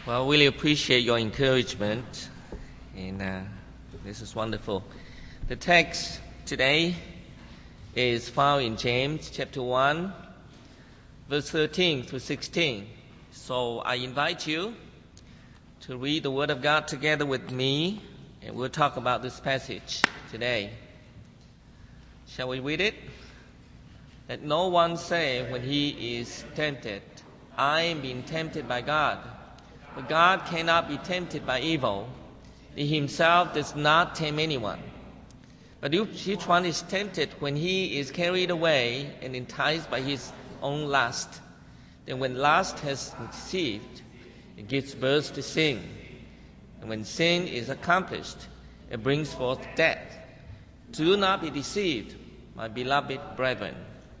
Well, really appreciate your encouragement, and this is wonderful. The text today is found in James chapter 1, verse 13 through 16. So I invite you to read the Word of God together with me, and we'll talk about this passage today. Shall we read it? Let no one say when he is tempted, I am being tempted by God. But God cannot be tempted by evil. He himself does not tempt anyone. But if each one is tempted when he is carried away and enticed by his own lust, then when lust has conceived, it gives birth to sin. And when sin is accomplished, it brings forth death. Do not be deceived, my beloved brethren.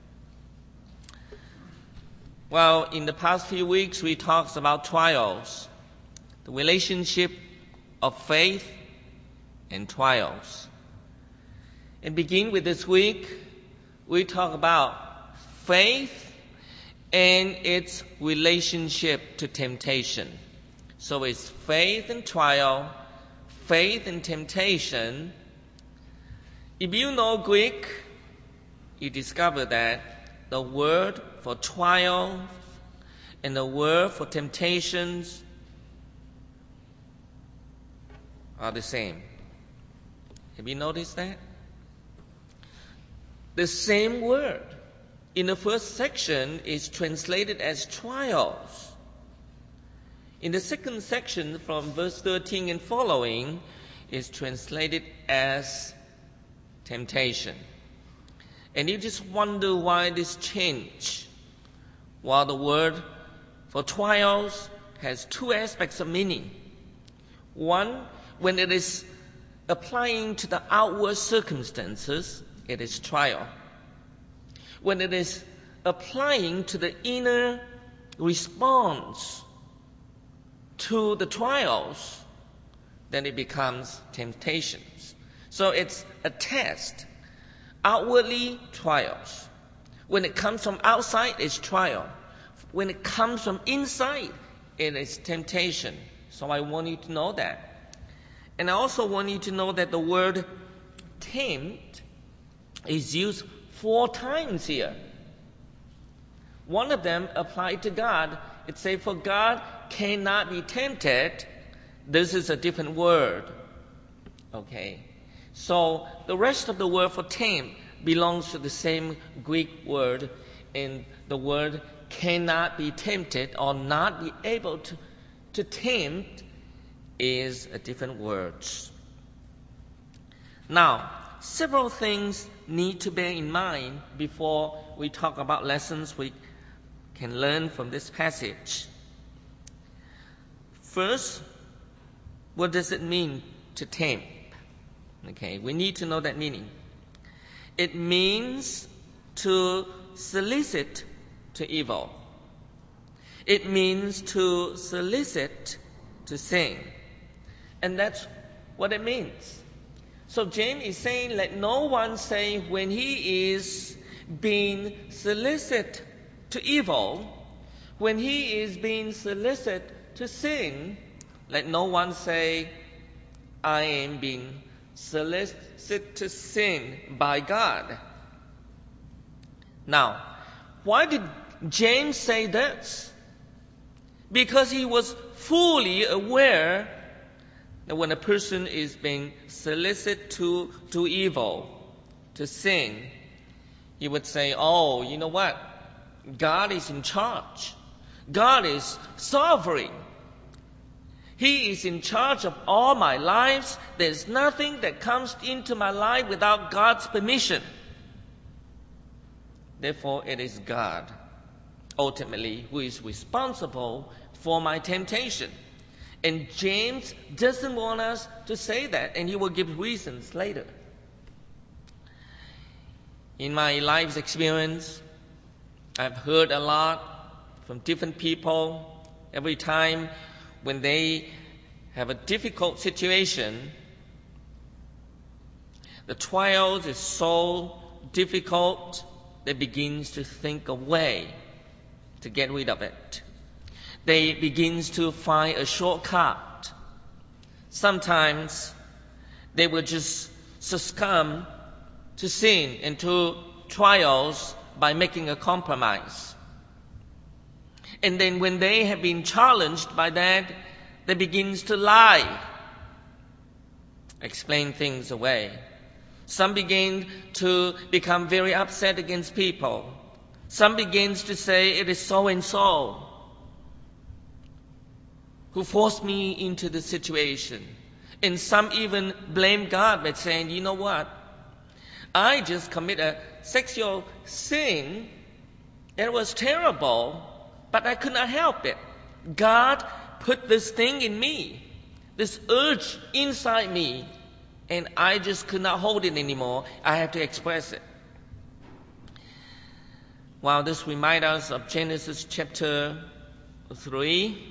Well, in the past few weeks, we talked about trials, the relationship of faith and trials. And begin with this week, we talk about faith and its relationship to temptation. So it's faith and trial, faith and temptation. If you know Greek, you discover that the word for trial and the word for temptations are the same. Have you noticed that? The same word in the first section is translated as trials. In the second section, from verse 13 and following, is translated as temptation. And you just wonder why this change. While the word for trials has two aspects of meaning. One, when it is applying to the outward circumstances, it is trial. When it is applying to the inner response to the trials, then it becomes temptations. So it's a test. Outwardly, trials. When it comes from outside, it's trial. When it comes from inside, it is temptation. So I want you to know that. And I also want you to know that the word tempt is used 4 times here. One of them applied to God. It says, for God cannot be tempted. This is a different word. Okay. So the rest of the word for tempt belongs to the same Greek word, and the word cannot be tempted or not be able to tempt is a different word. Now, several things need to bear in mind before we talk about lessons we can learn from this passage. First, what does it mean to tempt? Okay, we need to know that meaning. It means to solicit to evil. It means to solicit to sin. And that's what it means. So James is saying, let no one say when he is being solicited to evil, when he is being solicited to sin, let no one say, I am being solicited to sin by God. Now, why did James say this? Because he was fully aware that when a person is being solicited to evil, to sin, he would say, oh, you know what? God is in charge. God is sovereign. He is in charge of all my lives. There's nothing that comes into my life without God's permission. Therefore, it is God, ultimately, who is responsible for my temptation. And James doesn't want us to say that, and he will give reasons later. In my life's experience, I've heard a lot from different people. Every time when they have a difficult situation, the trials is so difficult, they begin to think a way to get rid of it. they begin to find a shortcut. Sometimes they will just succumb to sin and to trials by making a compromise. And then when they have been challenged by that, they begin to lie, explain things away. Some begin to become very upset against people. Some begins to say it is so and so who forced me into the situation. And some even blame God by saying, you know what? I just committed a sexual sin. It was terrible, but I could not help it. God put this thing in me, this urge inside me, and I just could not hold it anymore. I have to express it. Wow, this reminds us of Genesis chapter 3.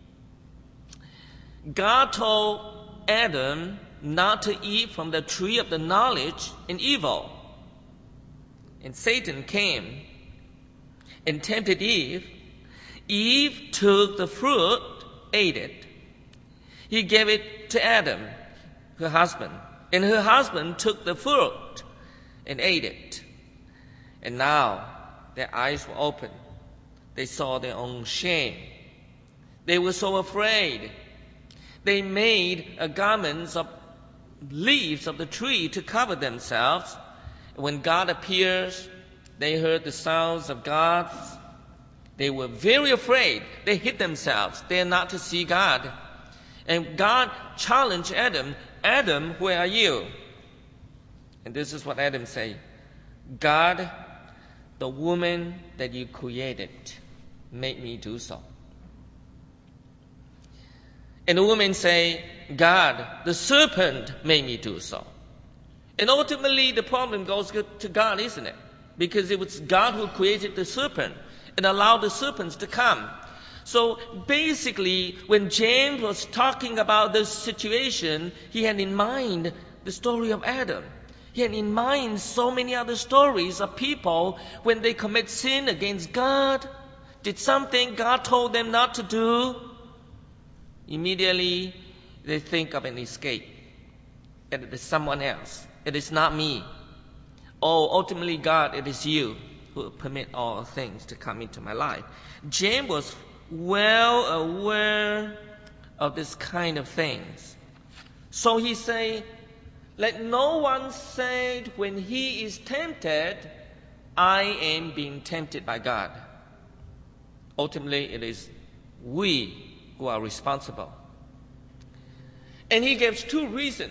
God told Adam not to eat from the tree of the knowledge and evil. And Satan came and tempted Eve. Eve took the fruit, ate it. He gave it to Adam, her husband. And her husband took the fruit and ate it. And now their eyes were open. They saw their own shame. They were so afraid. They made garments of leaves of the tree to cover themselves. When God appears, they heard the sounds of God. They were very afraid. They hid themselves. They are not to see God. And God challenged Adam, Adam, where are you? And this is what Adam said. God, the woman that you created, made me do so. And the woman say, God, the serpent made me do so. And ultimately the problem goes to God, isn't it? Because it was God who created the serpent and allowed the serpents to come. So basically, when James was talking about this situation, he had in mind the story of Adam. He had in mind so many other stories of people when they commit sin against God, did something God told them not to do. Immediately, they think of an escape. That it is someone else. It is not me. Oh, ultimately, God, it is you who permit all things to come into my life. James was well aware of this kind of things. So he say, let no one say when he is tempted, I am being tempted by God. Ultimately, it is we who are responsible. And he gives two reasons.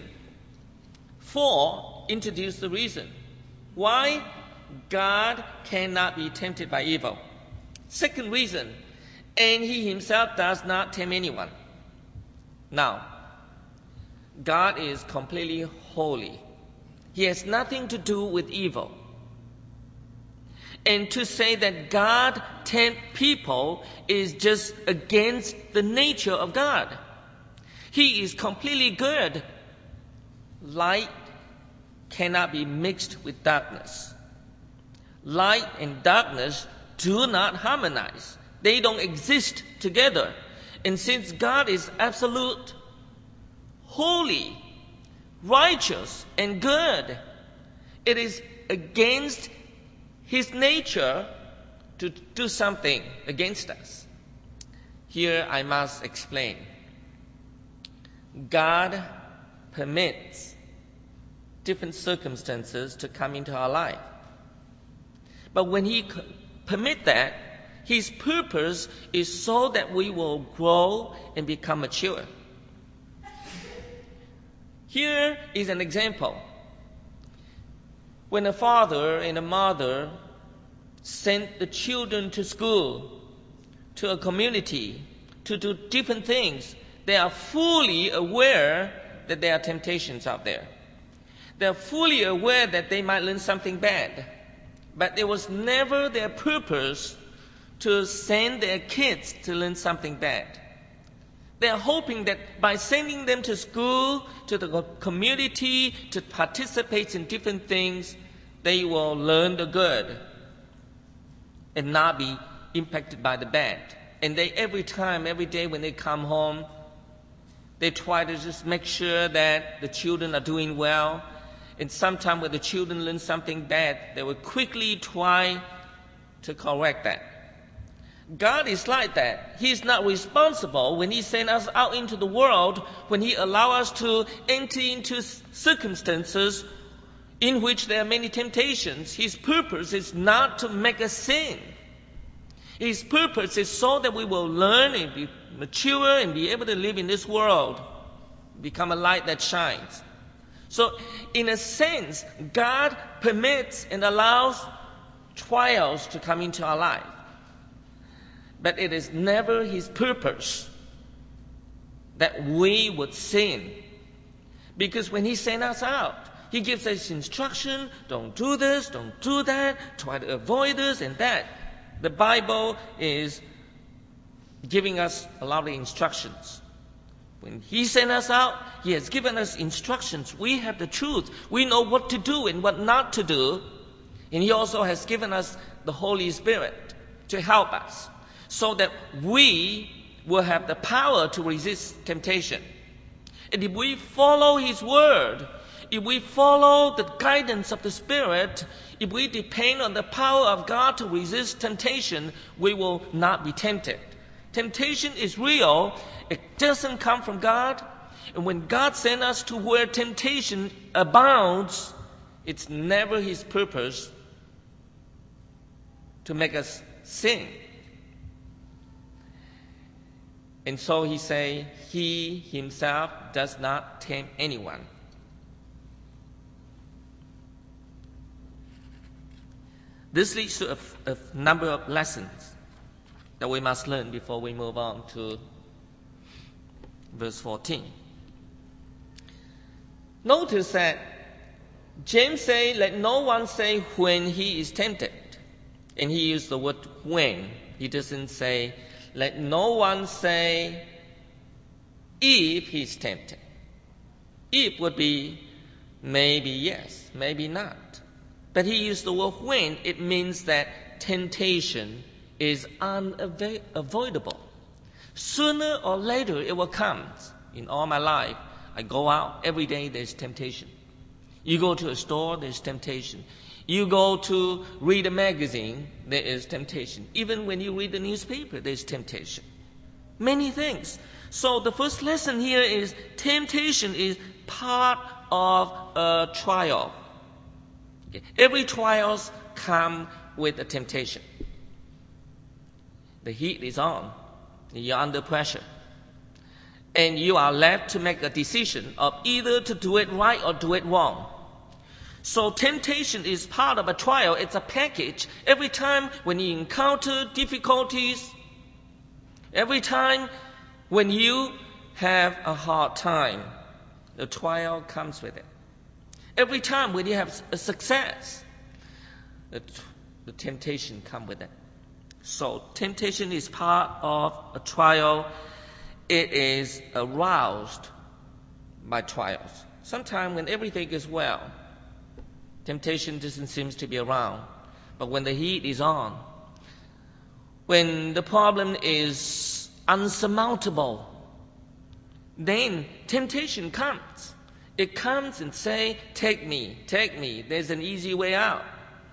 Introduce the reason why God cannot be tempted by evil. Second reason, and he himself does not tempt anyone. Now, God is completely holy. He has nothing to do with evil. And to say that God tempts people is just against the nature of God. He is completely good. Light cannot be mixed with darkness. Light and darkness do not harmonize. They don't exist together. And since God is absolute, holy, righteous, and good, it is against His nature to do something against us. Here I must explain. God permits different circumstances to come into our life. But when He permits that, His purpose is so that we will grow and become mature. Here is an example. When a father and a mother send the children to school, to a community, to do different things, they are fully aware that there are temptations out there. They are fully aware that they might learn something bad. But it was never their purpose to send their kids to learn something bad. They are hoping that by sending them to school, to the community, to participate in different things, they will learn the good and not be impacted by the bad. And they every day when they come home, they try to just make sure that the children are doing well. And sometimes when the children learn something bad, they will quickly try to correct that. God is like that. He is not responsible when He sends us out into the world, when He allows us to enter into circumstances in which there are many temptations. His purpose is not to make us sin. His purpose is so that we will learn and be mature and be able to live in this world, become a light that shines. So, in a sense, God permits and allows trials to come into our life. But it is never His purpose that we would sin. Because when He sends us out, He gives us instruction, don't do this, don't do that, try to avoid this and that. The Bible is giving us a lot of instructions. When He sent us out, He has given us instructions. We have the truth. We know what to do and what not to do. And He also has given us the Holy Spirit to help us, so that we will have the power to resist temptation. And if we follow His word, if we follow the guidance of the Spirit, if we depend on the power of God to resist temptation, we will not be tempted. Temptation is real. It doesn't come from God. And when God sends us to where temptation abounds, it's never His purpose to make us sin. And so He say, He Himself does not tempt anyone. This leads to a number of lessons that we must learn before we move on to verse 14. Notice that James say, let no one say when he is tempted. And he used the word when. He doesn't say, let no one say if he is tempted. If would be maybe yes, maybe not. But he used the word when. It means that temptation is unavoidable. Sooner or later it will come. In all my life, I go out, every day there's temptation. You go to a store, there's temptation. You go to read a magazine, there is temptation. Even when you read the newspaper, there's temptation. Many things. So the first lesson here is temptation is part of a trial. Every trials come with a temptation. The heat is on. You're under pressure. And you are left to make a decision of either to do it right or do it wrong. So temptation is part of a trial. It's a package. Every time when you encounter difficulties, every time when you have a hard time, the trial comes with it. Every time when you have a success, the temptation comes with it. So temptation is part of a trial. It is aroused by trials. Sometimes when everything is well, temptation doesn't seem to be around. But when the heat is on, when the problem is unsurmountable, then temptation comes. It comes and say, take me, there's an easy way out.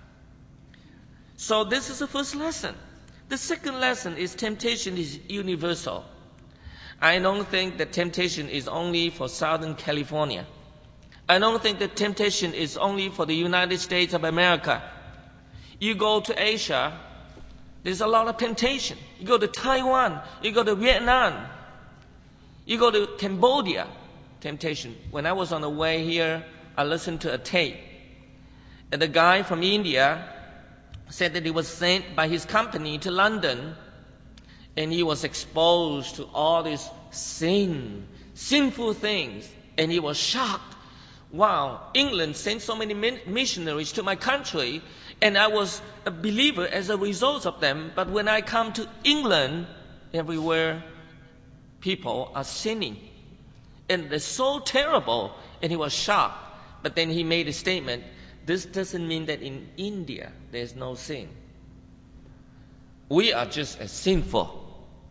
So this is the first lesson. The second lesson is temptation is universal. I don't think that temptation is only for Southern California. I don't think that temptation is only for the United States of America. You go to Asia, there's a lot of temptation. You go to Taiwan, you go to Vietnam, you go to Cambodia, temptation. When I was on the way here, I listened to a tape. And the guy from India said that he was sent by his company to London, and he was exposed to all these sinful things, and he was shocked. Wow, England sent so many missionaries to my country, and I was a believer as a result of them. But when I come to England, everywhere people are sinning. And it's so terrible. And he was shocked. But then he made a statement, this doesn't mean that in India there's no sin. We are just as sinful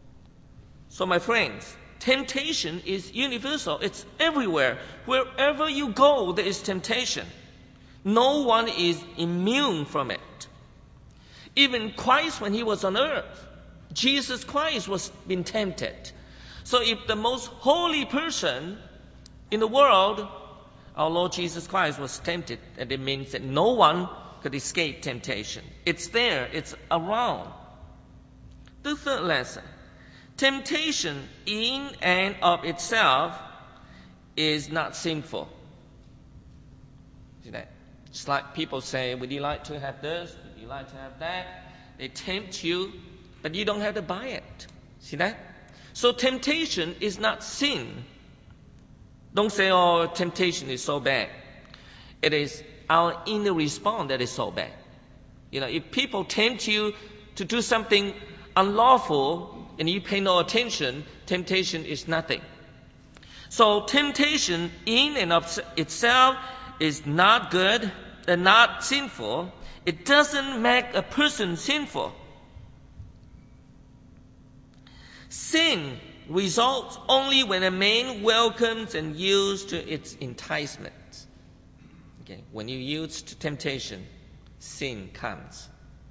So my friends, temptation is universal. It's everywhere. Wherever you go, there is temptation. No one is immune from it. Even Christ, when he was on earth, Jesus Christ was being tempted. So if the most holy person in the world, our Lord Jesus Christ, was tempted, and it means that no one could escape temptation. It's there. It's around. The third lesson. Temptation in and of itself is not sinful. See that? It's like people say, would you like to have this? Would you like to have that? They tempt you, but you don't have to buy it. See that? So temptation is not sin. Don't say, oh, temptation is so bad. It is our inner response that is so bad. If people tempt you to do something unlawful and you pay no attention, temptation is nothing. So temptation in and of itself is not good and not sinful. It doesn't make a person sinful. Sin results only when a man welcomes and yields to its enticement. Okay, when you yield to temptation, sin comes.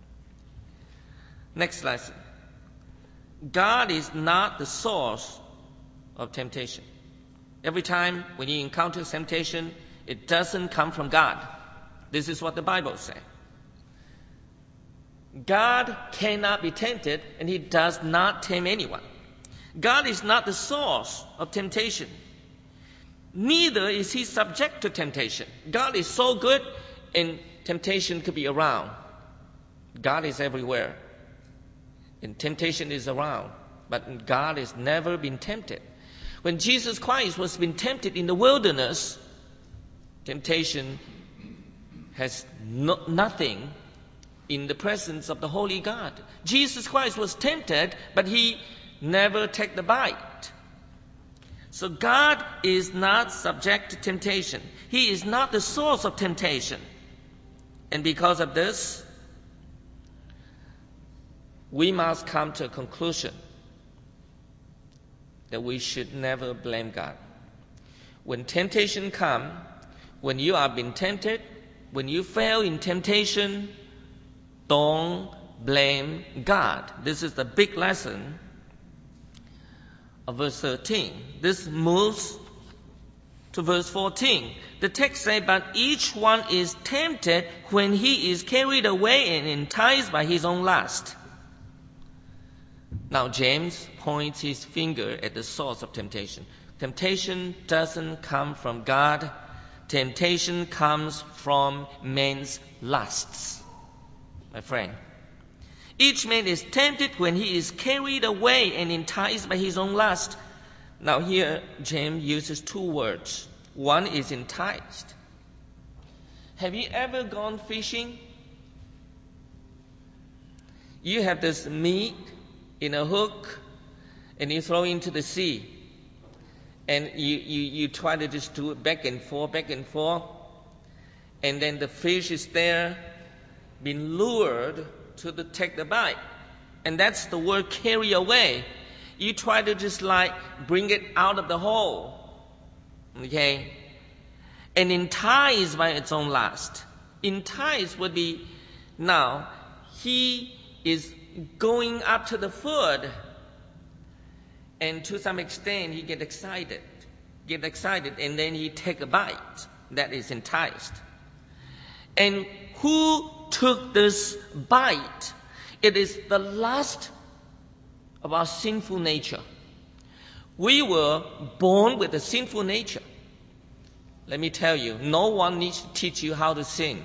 Next lesson. God is not the source of temptation. Every time when you encounter temptation, it doesn't come from God. This is what the Bible says. God cannot be tempted, and he does not tempt anyone. God is not the source of temptation. Neither is he subject to temptation. God is so good, and temptation could be around. God is everywhere, and temptation is around. But God has never been tempted. When Jesus Christ was being tempted in the wilderness, temptation has nothing in the presence of the Holy God. Jesus Christ was tempted, but he never took the bite. So God is not subject to temptation. He is not the source of temptation. And because of this, we must come to a conclusion that we should never blame God. When temptation comes, when you are being tempted, when you fail in temptation, don't blame God. This is the big lesson of verse 13. This moves to verse 14. The text says, but each one is tempted when he is carried away and enticed by his own lust. Now James points his finger at the source of temptation. Temptation doesn't come from God. Temptation comes from man's lusts. My friend, each man is tempted when he is carried away and enticed by his own lust. Now here, James uses two words. One is enticed. Have you ever gone fishing? You have this meat in a hook and you throw into the sea. And you try to just do it back and forth. And then the fish is there, being lured to take the bite. And that's the word carry away. You try to just bring it out of the hole. Okay? And enticed by its own lust. Enticed would be, now, he is going up to the foot. And to some extent, he get excited, and then he take a bite. That is enticed. And who took this bite? It is the lust of our sinful nature. We were born with a sinful nature. Let me tell you, no one needs to teach you how to sin.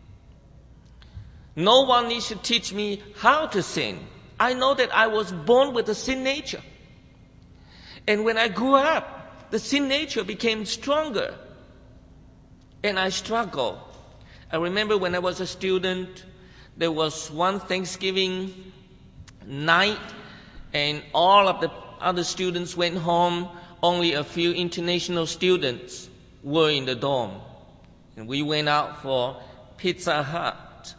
No one needs to teach me how to sin. I know that I was born with a sin nature. And when I grew up, the sin nature became stronger. And I struggled. I remember when I was a student, there was one Thanksgiving night, and all of the other students went home. Only a few international students were in the dorm. And we went out for Pizza Hut.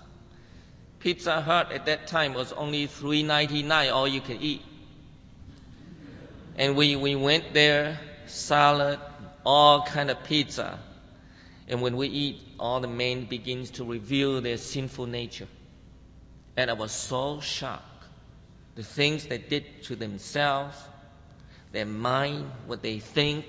Pizza Hut at that time was only $3.99 all you can eat. And we went there, salad, all kind of pizza. And when we eat, all the men begins to reveal their sinful nature. And I was so shocked. The things they did to themselves, their mind, what they think.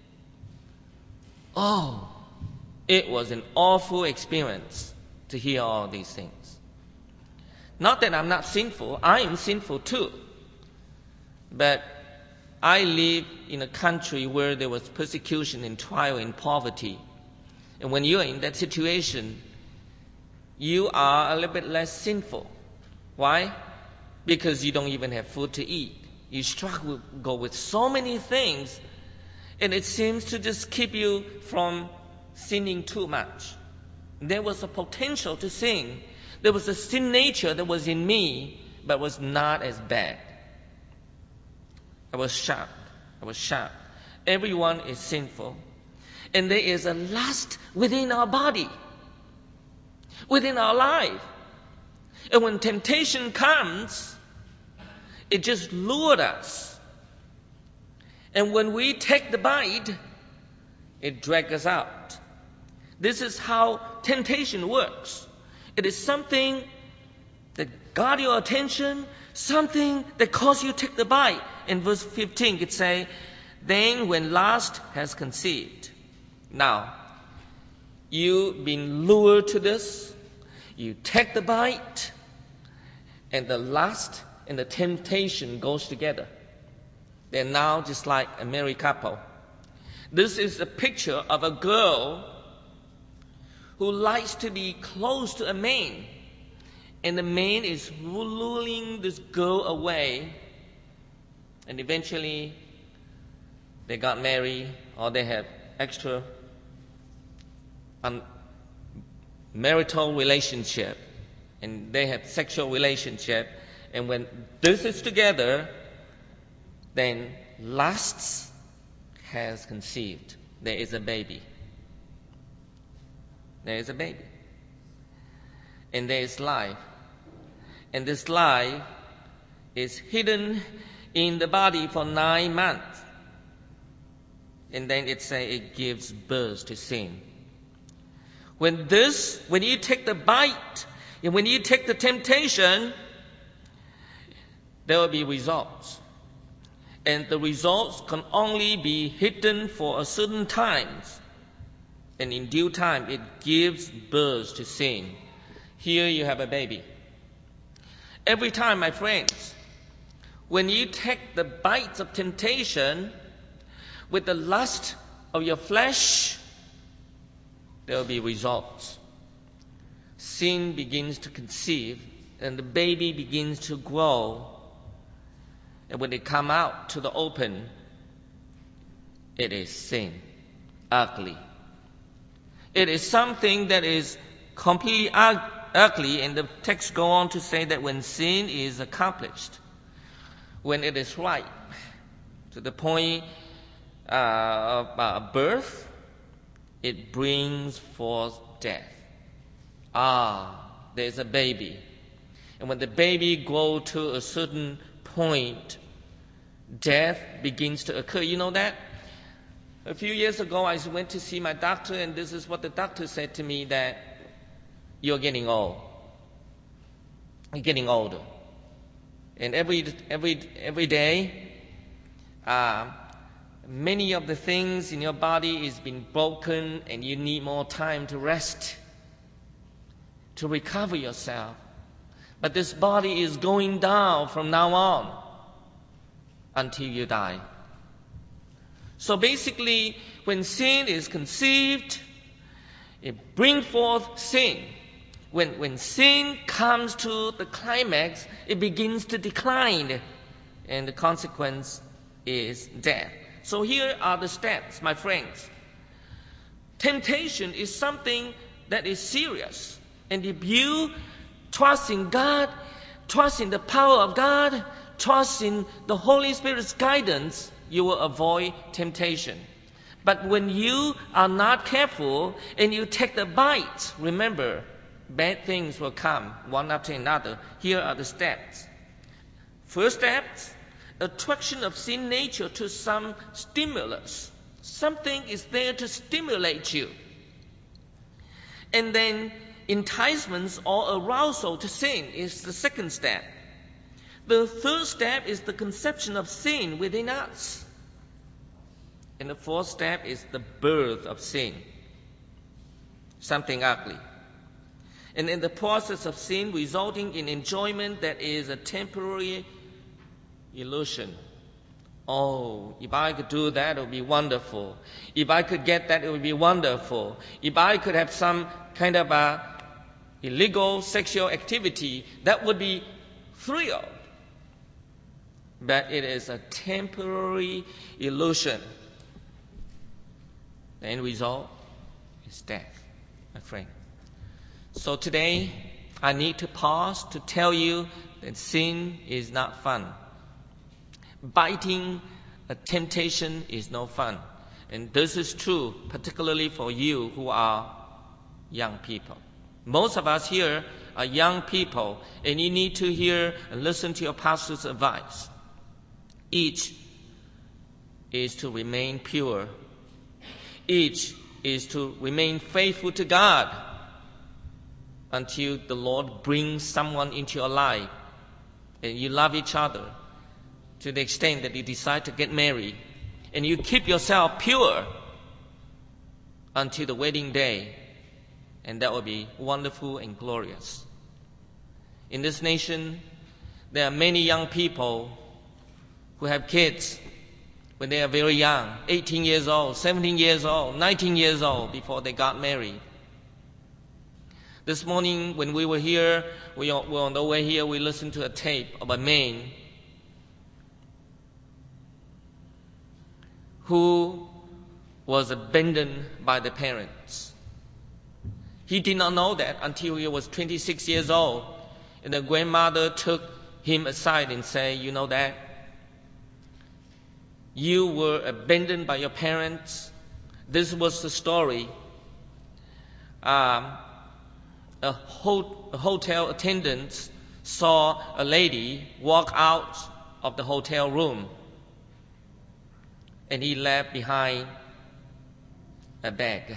Oh, it was an awful experience to hear all these things. Not that I'm not sinful, I am sinful too. But I live in a country where there was persecution and trial and poverty. And when you're in that situation, you are a little bit less sinful. Why? Because you don't even have food to eat. You struggle with so many things, and it seems to just keep you from sinning too much. There was a potential to sin. There was a sin nature that was in me, but was not as bad. I was shocked. Everyone is sinful. And there is a lust within our body, within our life. And when temptation comes, it just lures us. And when we take the bite, it drags us out. This is how temptation works. It is something that got your attention, something that caused you to take the bite. In verse 15, it says, then when lust has conceived. Now, you've been lured to this. You take the bite, and the lust and the temptation goes together. They're now just like a married couple. This is a picture of a girl who likes to be close to a man, and the man is luring this girl away, and eventually they got married, or they have extra marital relationship, and they have sexual relationship, and when this is together, then lust has conceived. There is a baby. There is a baby. And there is life. And this life is hidden in the body for 9 months. And then it says it gives birth to sin. When you take the bite, and when you take the temptation, there will be results. And the results can only be hidden for a certain time. And in due time, it gives birth to sin. Here you have a baby. Every time, my friends, when you take the bites of temptation with the lust of your flesh, there will be results. Sin begins to conceive, and the baby begins to grow. And when they come out to the open, it is sin, ugly. It is something that is completely ugly, and the text go on to say that when sin is accomplished, when it is ripe to the point of birth, it brings forth death. There's a baby. And when the baby grows to a certain point, death begins to occur. You know that? A few years ago, I went to see my doctor, and this is what the doctor said to me, that you're getting old. You're getting older. And every day, many of the things in your body is being broken, and you need more time to rest, to recover yourself. But this body is going down from now on until you die. So basically, when sin is conceived, it brings forth sin. When sin comes to the climax, it begins to decline, and the consequence is death. So here are the steps, my friends. Temptation is something that is serious. And if you trust in God, trust in the power of God, trust in the Holy Spirit's guidance, you will avoid temptation. But when you are not careful and you take the bite, remember, bad things will come one after another. Here are the steps. First step, attraction of sin nature to some stimulus. Something is there to stimulate you. And then enticements or arousal to sin is the second step. The third step is the conception of sin within us. And the fourth step is the birth of sin. Something ugly. And in the process of sin resulting in enjoyment that is a temporary illusion. Oh, if I could do that, it would be wonderful. If I could get that, it would be wonderful. If I could have some kind of a illegal sexual activity, that would be thrill. But it is a temporary illusion. The end result is death, my friend. So today, I need to pause to tell you that sin is not fun. Biting a temptation is no fun. And this is true, particularly for you who are young people. Most of us here are young people, and you need to hear and listen to your pastor's advice. Each is to remain pure. Each is to remain faithful to God until the Lord brings someone into your life and you love each other to the extent that you decide to get married, and you keep yourself pure until the wedding day, and that will be wonderful and glorious. In this nation, there are many young people who have kids when they are very young, 18 years old, 17 years old, 19 years old, before they got married. This morning when we were here, we were on the way here, we listened to a tape of a man who was abandoned by the parents. He did not know that until he was 26 years old. And the grandmother took him aside and said, you know that? You were abandoned by your parents. This was the story. A hotel attendant saw a lady walk out of the hotel room, and he left behind a bag.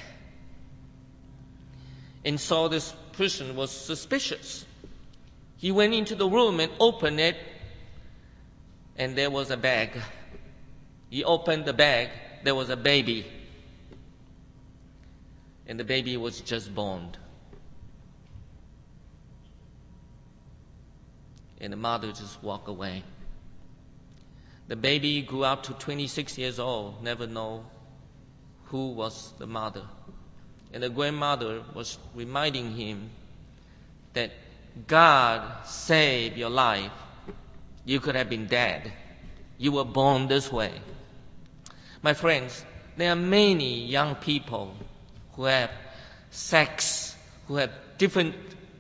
And so this person was suspicious. He went into the room and opened it, and there was a bag. He opened the bag, there was a baby. And the baby was just born. And the mother just walked away. The baby grew up to 26 years old, never know who was the mother. And the grandmother was reminding him that God saved your life. You could have been dead. You were born this way. My friends, there are many young people who have sex, who have different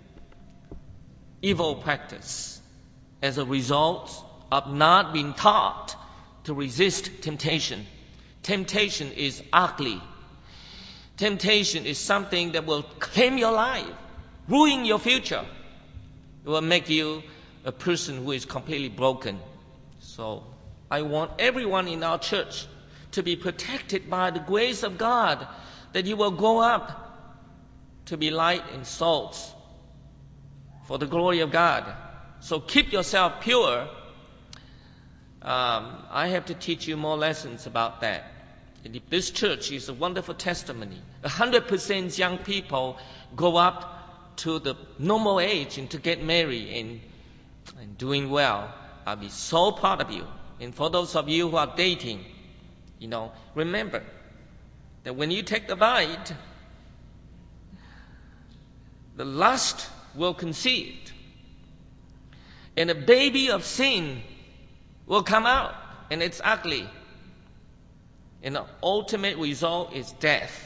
evil practice as a result of not being taught to resist temptation. Temptation is ugly. Temptation is something that will claim your life, ruin your future. It will make you a person who is completely broken. So I want everyone in our church to be protected by the grace of God, that you will grow up to be light and salt for the glory of God. So keep yourself pure. I have to teach you more lessons about that. And if this church is a wonderful testimony, 100% young people go up to the normal age and to get married and doing well, I'll be so proud of you. And for those of you who are dating, remember that when you take the bite, the lust will conceive, and a baby of sin will come out, and it's ugly. And the ultimate result is death.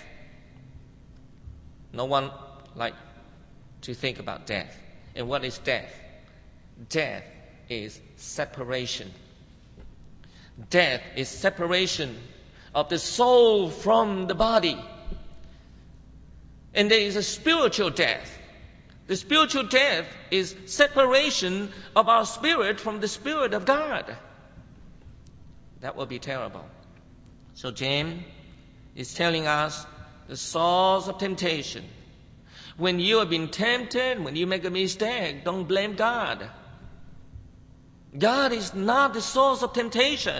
No one likes to think about death. And what is death? Death is separation. Death is separation of the soul from the body. And there is a spiritual death. The spiritual death is separation of our spirit from the Spirit of God. That will be terrible. So James is telling us the source of temptation. When you have been tempted, when you make a mistake, don't blame God. God is not the source of temptation.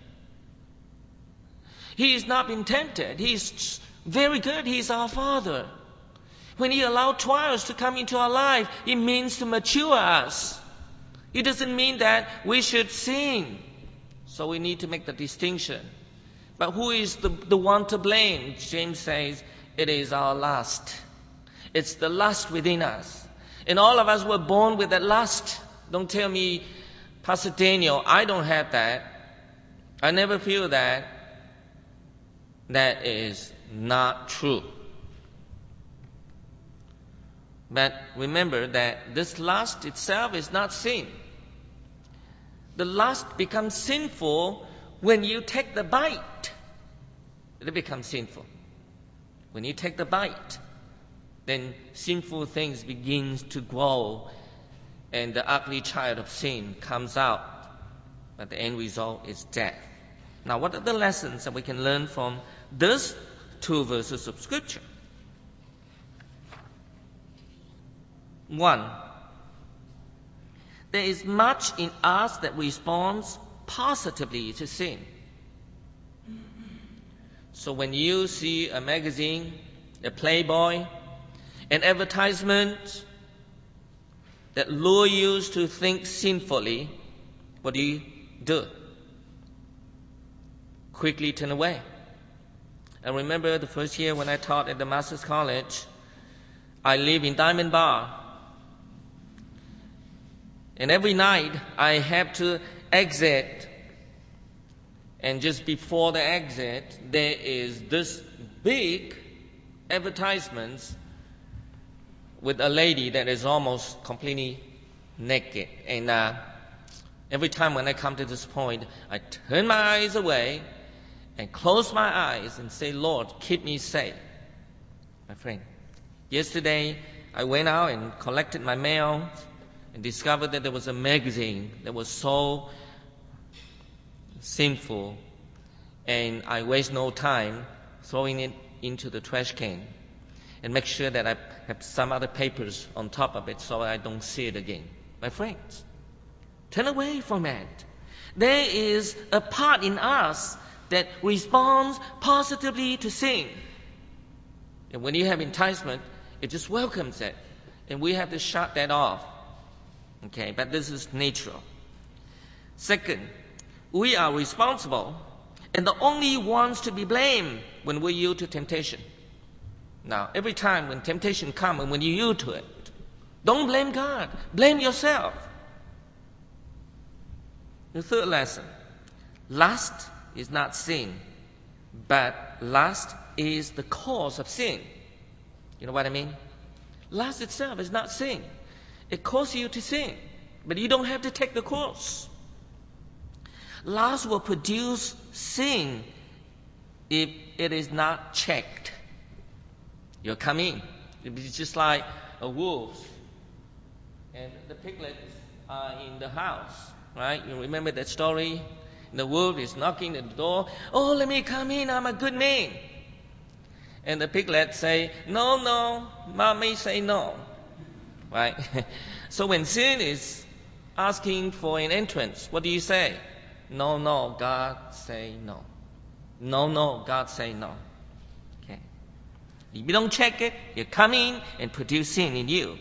He has not been tempted. He is very good. He is our Father. When He allows trials to come into our life, it means to mature us. It doesn't mean that we should sin. So we need to make the distinction. But who is the one to blame? James says, it is our lust. It's the lust within us. And all of us were born with that lust. Don't tell me, Pastor Daniel, I don't have that. I never feel that. That is not true. But remember that this lust itself is not sin. The lust becomes sinful when you take the bite. It becomes sinful. When you take the bite, then sinful things begin to grow and the ugly child of sin comes out. But the end result is death. Now, what are the lessons that we can learn from these two verses of Scripture? 1. There is much in us that responds positively to sin. So when you see a magazine, a Playboy, an advertisement that lure you to think sinfully, what do? Quickly turn away. I remember the first year when I taught at the Master's College, I live in Diamond Bar. And every night I have to exit. And just before the exit, there is this big advertisement with a lady that is almost completely naked. And every time when I come to this point, I turn my eyes away and close my eyes and say, Lord, keep me safe. My friend, yesterday I went out and collected my mail and discovered that there was a magazine that was so sinful, and I waste no time throwing it into the trash can and make sure that I have some other papers on top of it so I don't see it again. My friends, turn away from it. There is a part in us that responds positively to sin. And when you have enticement, it just welcomes it. And we have to shut that off. Okay, but this is natural. Second, we are responsible and the only ones to be blamed when we yield to temptation. Now, every time when temptation comes and when you yield to it, don't blame God. Blame yourself. The third lesson. Lust is not sin, but lust is the cause of sin. You know what I mean? Lust itself is not sin. It causes you to sin, but you don't have to take the course. Lust will produce sin if it is not checked. You'll come in. It'll be just like a wolf. And the piglets are in the house, right? You remember that story? The wolf is knocking at the door. Oh, let me come in. I'm a good man. And the piglets say, no, no. Mommy say no. Right? So when sin is asking for an entrance, what do you say? No, no, God say no. No, no, God say no. Okay. If you don't check it, you come in and produce sin in you.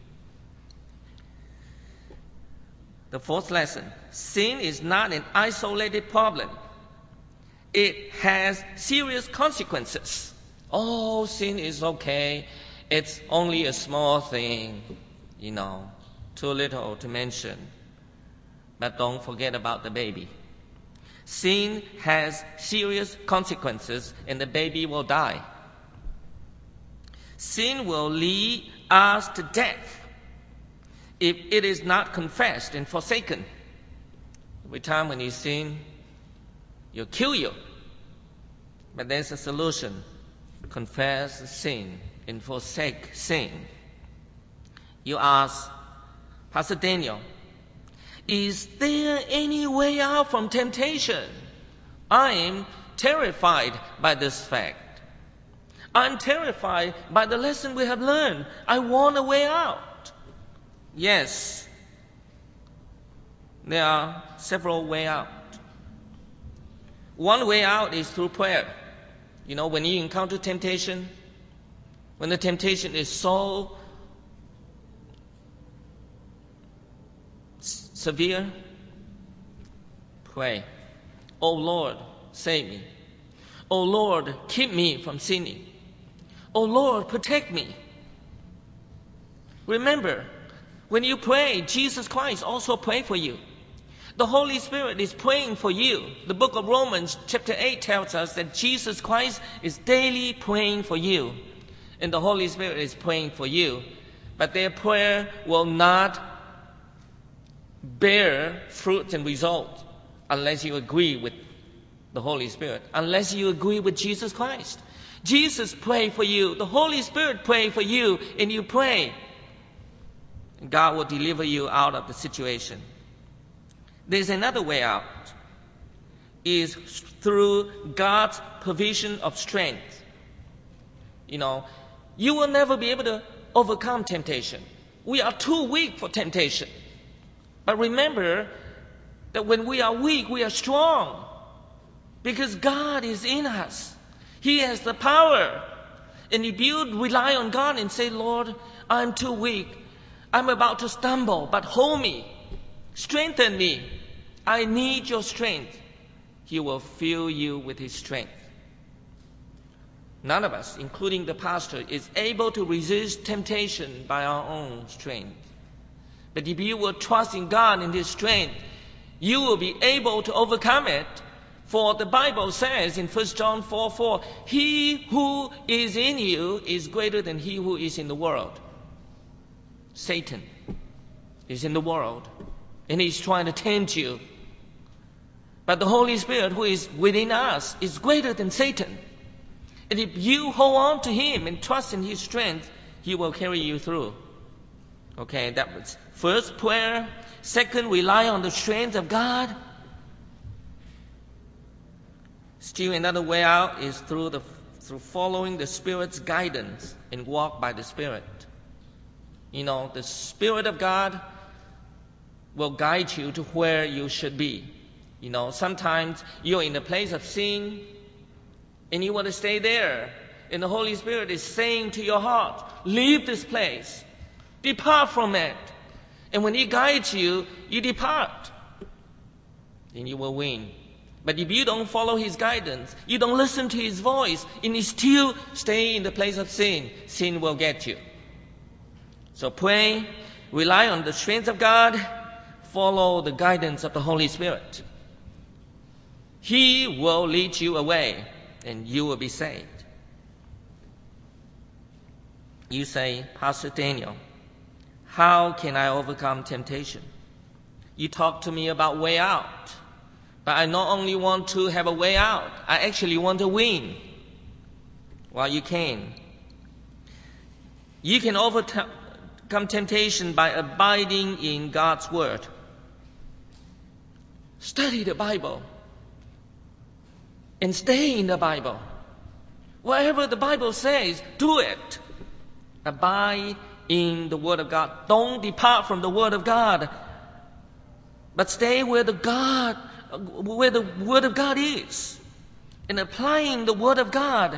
The fourth lesson. Sin is not an isolated problem. It has serious consequences. Oh, sin is okay. It's only a small thing, too little to mention. But don't forget about the baby. Sin has serious consequences and the baby will die. Sin will lead us to death if it is not confessed and forsaken. Every time when you sin, you'll kill you. But there's a solution. Confess sin and forsake sin. You ask, Pastor Daniel, is there any way out from temptation? I am terrified by this fact. I'm terrified by the lesson we have learned. I want a way out. Yes, there are several ways out. One way out is through prayer. When you encounter temptation, when the temptation is so severe, pray. Oh Lord, save me. Oh Lord, keep me from sinning. Oh Lord, protect me. Remember, when you pray, Jesus Christ also prays for you. The Holy Spirit is praying for you. The book of Romans chapter 8 tells us that Jesus Christ is daily praying for you. And the Holy Spirit is praying for you. But their prayer will not bear fruit and results unless you agree with the Holy Spirit, unless you agree with Jesus Christ. Jesus prayed for you. The Holy Spirit prayed for you, and you pray. And God will deliver you out of the situation. There's another way out. Is through God's provision of strength. You will never be able to overcome temptation. We are too weak for temptation. But remember that when we are weak, we are strong. Because God is in us. He has the power. And if you rely on God and say, Lord, I'm too weak. I'm about to stumble, but hold me. Strengthen me. I need your strength. He will fill you with His strength. None of us, including the pastor, is able to resist temptation by our own strength. But if you will trust in God and His strength, you will be able to overcome it. For the Bible says in 1 John 4:4, He who is in you is greater than he who is in the world. Satan is in the world, and he's trying to tempt you. But the Holy Spirit who is within us is greater than Satan. And if you hold on to Him and trust in His strength, He will carry you through. Okay, that was first, prayer. Second, rely on the strength of God. Still another way out is through following the Spirit's guidance and walk by the Spirit. The Spirit of God will guide you to where you should be. Sometimes you're in a place of sin and you want to stay there. And the Holy Spirit is saying to your heart, leave this place. Depart from it. And when He guides you, you depart. Then you will win. But if you don't follow His guidance, you don't listen to His voice, and you still stay in the place of sin, sin will get you. So pray, rely on the strength of God, follow the guidance of the Holy Spirit. He will lead you away, and you will be saved. You say, Pastor Daniel, how can I overcome temptation? You talk to me about way out. But I not only want to have a way out, I actually want to win. Well, you can. You can overcome temptation by abiding in God's Word. Study the Bible. And stay in the Bible. Whatever the Bible says, do it. Abide in the Word of God. Don't depart from the Word of God. But stay where the Word of God is. And applying the Word of God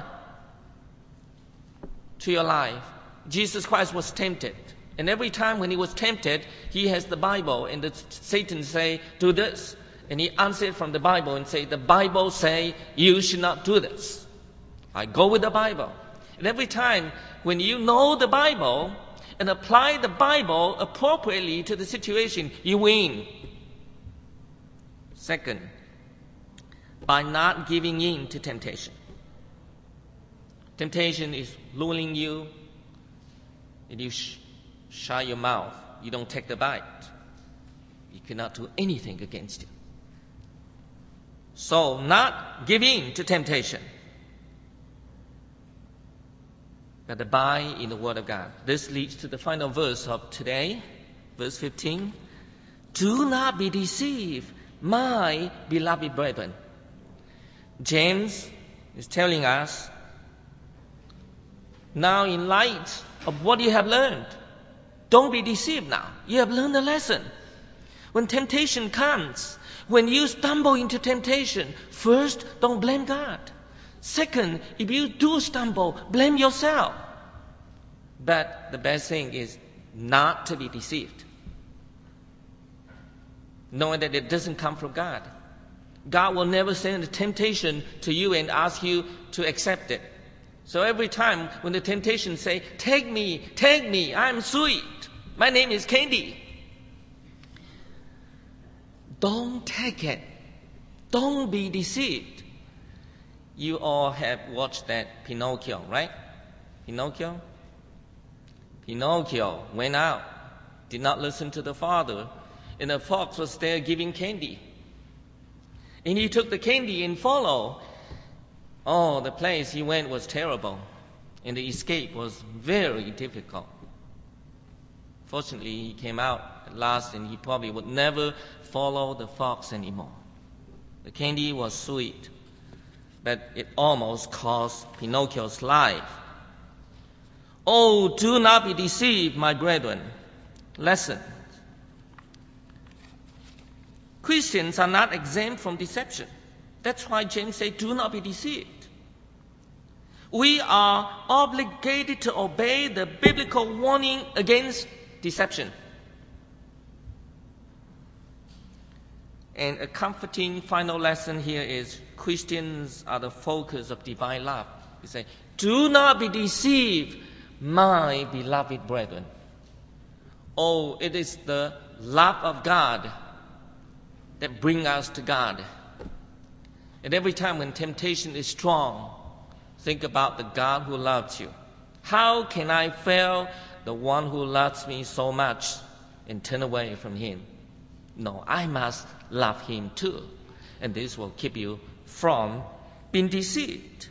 to your life. Jesus Christ was tempted. And every time when He was tempted, He has the Bible. And Satan say, do this. And He answered from the Bible and say, the Bible say you should not do this. I go with the Bible. And every time when you know the Bible and apply the Bible appropriately to the situation, you win. Second, by not giving in to temptation. Temptation is luring you, and you shut your mouth. You don't take the bite. You cannot do anything against it. So, not give in to temptation, but abide in the Word of God. This leads to the final verse of today, verse 15. Do not be deceived, my beloved brethren. James is telling us, now in light of what you have learned, don't be deceived now. You have learned a lesson. When temptation comes, when you stumble into temptation, first, don't blame God. Second, if you do stumble, blame yourself. But the best thing is not to be deceived, knowing that it doesn't come from God. God will never send a temptation to you and ask you to accept it. So every time when the temptation say, take me, I'm sweet, my name is Candy, don't take it. Don't be deceived. You all have watched that Pinocchio, right? Pinocchio went out, did not listen to the father, and the fox was there giving candy. And he took the candy and followed. Oh, the place he went was terrible, and the escape was very difficult. Fortunately, he came out at last, and he probably would never follow the fox anymore. The candy was sweet, but it almost cost Pinocchio's life. Oh, do not be deceived, my brethren. Lesson. Christians are not exempt from deception. That's why James said, do not be deceived. We are obligated to obey the biblical warning against deception. And a comforting final lesson here is Christians are the focus of divine love. He says, do not be deceived, my beloved brethren. Oh, it is the love of God that brings us to God. And every time when temptation is strong, think about the God who loves you. How can I fail the one who loves me so much and turn away from him? No, I must love him too. And this will keep you from being deceived.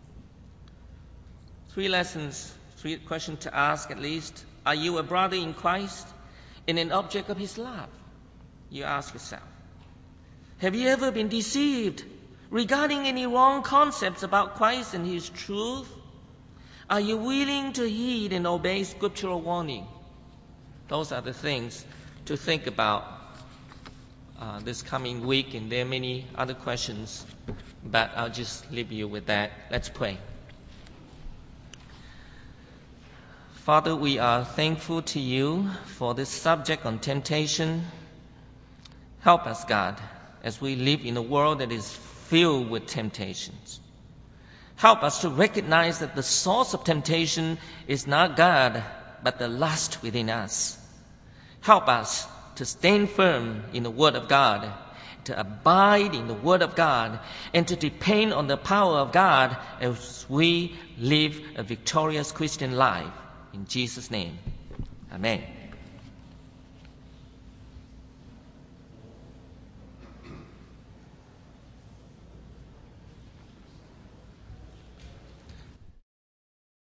3 lessons, 3 questions to ask at least. Are you a brother in Christ and an object of his love? You ask yourself. Have you ever been deceived regarding any wrong concepts about Christ and his truth? Are you willing to heed and obey scriptural warning? Those are the things to think about this coming week, and there are many other questions, but I'll just leave you with that. Let's pray. Father, we are thankful to you for this subject on temptation. Help us, God, as we live in a world that is filled with temptations. Help us to recognize that the source of temptation is not God, but the lust within us. Help us to stand firm in the Word of God, to abide in the Word of God, and to depend on the power of God as we live a victorious Christian life. In Jesus' name, amen.